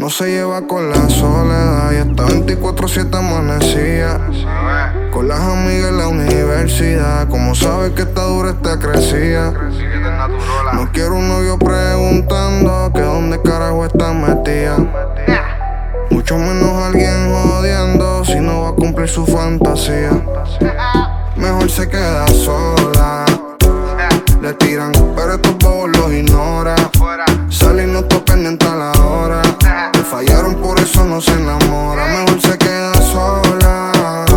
No se lleva con la soledad y hasta 24/7 amanecía con las amigas en la universidad. Como sabe que está dura, está crecida. No quiero un novio preguntando que dónde carajo está metida. Mucho menos alguien jodiendo si no va a cumplir su fantasía. Mejor se queda sola. Le tiran, pero estos bobos los ignora. Sale y no está pendiente a la hora. Le fallaron, por eso no se enamora. Mejor se queda sola.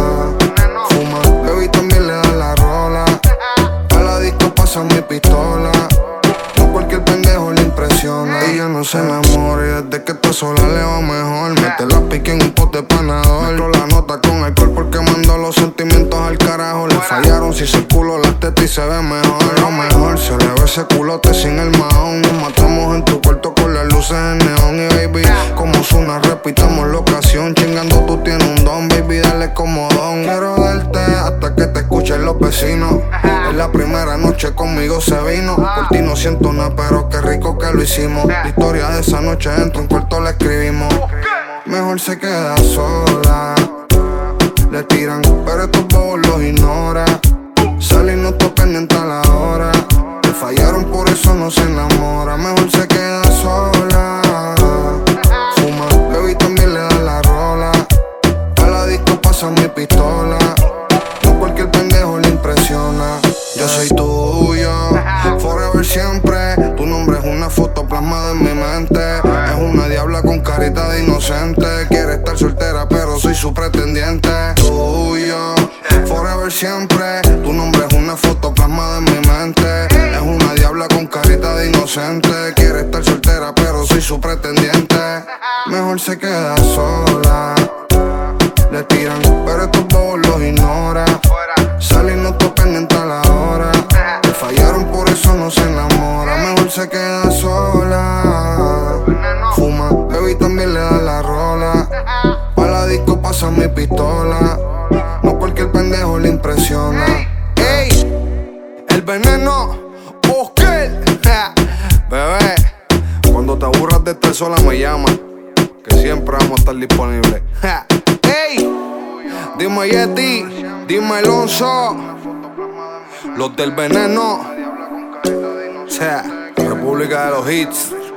Fuma, bebe y también le da la rola. A la disco pasa mi pistola. No cualquier pendejo le impresiona. Ella no se enamora y desde que está sola le va mejor. Mete la pique en un pote panador. Mezclo la nota con alcohol porque mandó los sentimientos al carajo. Le fallaron si se culo las tetas y se ve mejor. Lo mejor se le ve ese culote sin el mahón. Nos matamos en tu cuarto con las luces en neón. Y baby, como suena, repitamos la ocasión. Chingando tú tienes un don, baby, dale como don. Quiero darte hasta que te escuchen los vecinos. Es la primera noche conmigo se vino. Por ti no siento nada, pero qué rico que lo hicimos. La historia de esa noche dentro un cuarto la escribimos. Mejor se queda sola. Le tiran, pero estos bobos los ignora. Sale y no está pendiente a la hora. Le fallaron, por eso no se enamora. Mejor se queda sola. Fuma, bebe y también le da la rola. A la disco pasa mi pistola. No cualquier pendejo le impresiona. Yo soy tuyo, forever siempre. Tu nombre es una foto plasmada en mi mente. Es una diabla con carita de inocente. Quiere estar soltera pero soy su pretendiente. Tuyo, forever siempre. Tu nombre es una foto plasmada en mi mente. Es una diabla con carita de inocente. Quiere estar soltera pero soy su pretendiente. Mejor se queda sola. Le tiran, pero estos bobos los ignora. Sale y no está pendiente a la hora. Le fallaron, por eso no se enamora. Mejor se queda sola. Fuma, bebe y también le da la rola. Pa' la disco pasa mi pistola. No cualquier pendejo le impresiona. Ey, el veneno, Oscar. Bebé, cuando te aburras de estar sola me llama, que siempre vamos a estar disponibles. Ey, dime Yeti, dime Alonso, los del veneno. República de los Hits.